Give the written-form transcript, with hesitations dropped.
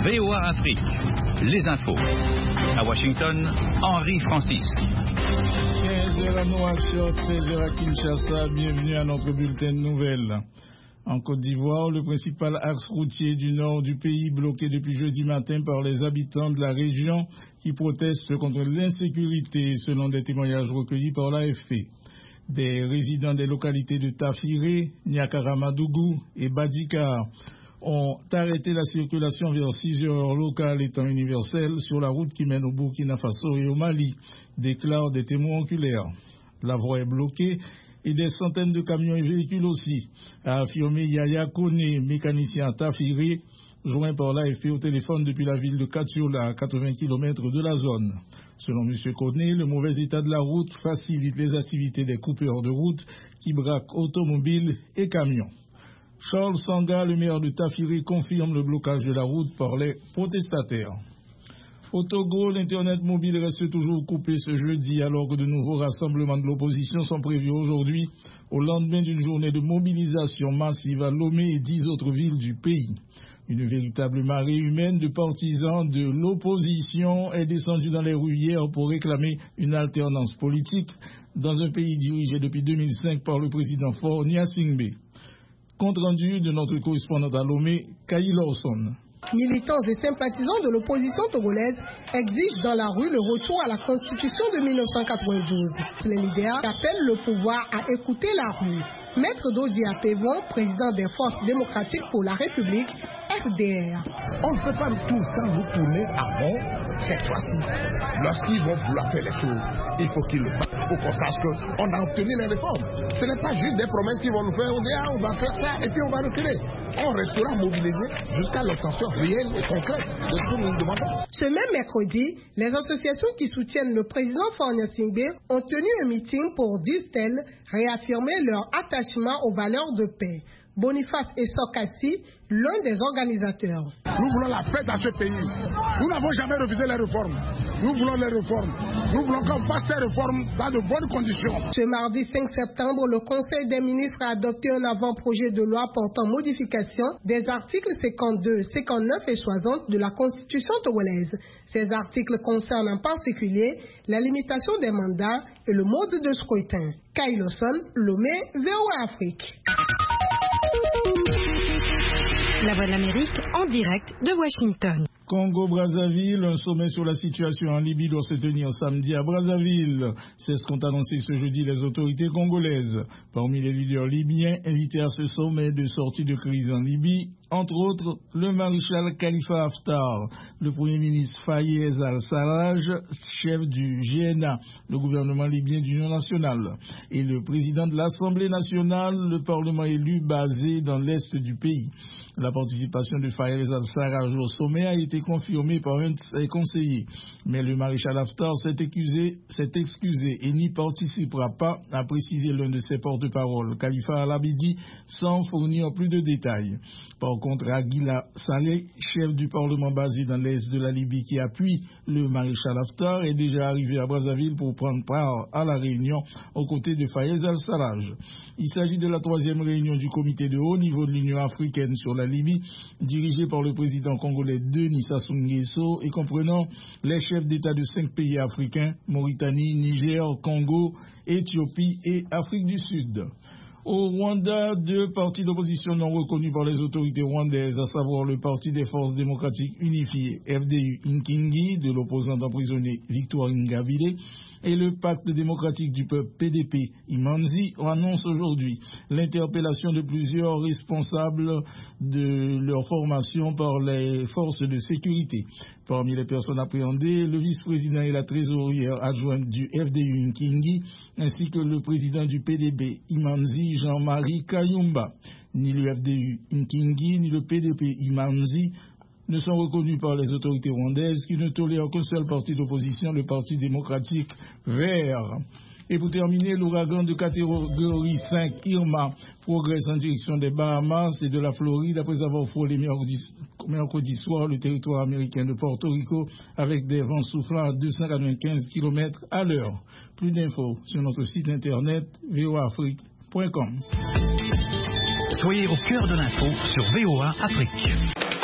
VOA Afrique, les infos. À Washington, Henri Francis. 15h à Nouakchott, 16h à Kinshasa, bienvenue à notre bulletin de nouvelles. En Côte d'Ivoire, le principal axe routier du nord du pays bloqué depuis jeudi matin par les habitants de la région qui protestent contre l'insécurité, selon des témoignages recueillis par l'AFP. Des résidents des localités de Tafiré, Niakaramadougou et Badikar ont arrêté la circulation vers 6 heures locales et temps universel sur la route qui mène au Burkina Faso et au Mali, déclarent des témoins oculaires. La voie est bloquée et des centaines de camions et véhicules aussi, a affirmé Yaya Kone, mécanicien à Tafiré, joint par l'AFP au téléphone depuis la ville de Katiola, à 80 km de la zone. Selon M. Kone, le mauvais état de la route facilite les activités des coupeurs de route qui braquent automobiles et camions. Charles Sanga, le maire de Tafiré, confirme le blocage de la route par les protestataires. Au Togo, l'Internet mobile reste toujours coupé ce jeudi alors que de nouveaux rassemblements de l'opposition sont prévus aujourd'hui au lendemain d'une journée de mobilisation massive à Lomé et 10 autres villes du pays. Une véritable marée humaine de partisans de l'opposition est descendue dans les rues hier pour réclamer une alternance politique dans un pays dirigé depuis 2005 par le président Faure Gnassingbé. Compte rendu de notre correspondant à Lomé, Kayi Lawson. Militants et sympathisants de l'opposition togolaise exigent dans la rue le retour à la constitution de 1992. Les leaders appellent le pouvoir à écouter la rue. Maître Dodi Apevon, président des Forces démocratiques pour la République, FDR. On ne peut pas tout le temps vous tourner à rond cette fois-ci. Lorsqu'ils vont vouloir faire les choses, il faut qu'ils le fassent. Il faut qu'on sache qu'on a obtenu les réformes. Ce n'est pas juste des promesses qu'ils vont nous faire. On dit, on va faire ça et puis on va reculer. On restera mobilisé jusqu'à l'obtention réelle et concrète de ce que nous demandons. Ce même mercredi, les associations qui soutiennent le président Faure Gnassingbé ont tenu un meeting pour, disent-elles, réaffirmer leur attachement aux valeurs de paix. Boniface Essokassi, l'un des organisateurs. Nous voulons la paix dans ce pays. Nous n'avons jamais refusé les réformes. Nous voulons les réformes. Nous voulons qu'on fasse ces réformes dans de bonnes conditions. Ce mardi 5 septembre, le Conseil des ministres a adopté un avant-projet de loi portant modification des articles 52, 59 et 60 de la Constitution togolaise. Ces articles concernent en particulier la limitation des mandats et le mode de scrutin. Kayi Lawson, Lomé, VOA Afrique. La Voix de l'Amérique en direct de Washington. Congo-Brazzaville, un sommet sur la situation en Libye doit se tenir samedi à Brazzaville. C'est ce qu'ont annoncé ce jeudi les autorités congolaises. Parmi les leaders libyens invités à ce sommet de sortie de crise en Libye, entre autres, le maréchal Khalifa Haftar, le premier ministre Fayez al-Sarraj, chef du GNA, le gouvernement libyen d'union nationale, et le président de l'Assemblée nationale, le parlement élu basé dans l'est du pays. La participation de Fayez al-Sarraj au sommet a été confirmée par un de ses conseillers, mais le maréchal Haftar s'est excusé et n'y participera pas, a précisé l'un de ses porte-paroles, Khalifa al-Abidi, sans fournir plus de détails. Par contre, Aguila Saleh, chef du Parlement basé dans l'est de la Libye qui appuie le maréchal Haftar, est déjà arrivé à Brazzaville pour prendre part à la réunion aux côtés de Fayez al-Sarraj. Il s'agit de la 3e réunion du comité de haut niveau de l'Union africaine sur la Libye, dirigée par le président congolais Denis Sassou Nguesso et comprenant les chefs d'État de 5 pays africains, Mauritanie, Niger, Congo, Éthiopie et Afrique du Sud. Au Rwanda, 2 partis d'opposition non reconnus par les autorités rwandaises, à savoir le Parti des Forces démocratiques unifiées, FDU Inkingi, de l'opposant emprisonné Victoire Ingabire, et le Pacte démocratique du peuple PDP, Imanzi, annonce aujourd'hui l'interpellation de plusieurs responsables de leur formation par les forces de sécurité. Parmi les personnes appréhendées, le vice-président et la trésorière adjointe du FDU Nkingi, ainsi que le président du PDP, Imanzi Jean-Marie Kayumba. Ni le FDU Nkingi, ni le PDP Imanzi ne sont reconnus par les autorités rwandaises qui ne tolèrent qu'un seul parti d'opposition, le Parti démocratique vert. Et pour terminer, l'ouragan de catégorie 5 Irma progresse en direction des Bahamas et de la Floride après avoir frôlé mercredi soir le territoire américain de Porto Rico avec des vents soufflant à 295 km à l'heure. Plus d'infos sur notre site internet voaafrique.com. Soyez au cœur de l'info sur VOA Afrique.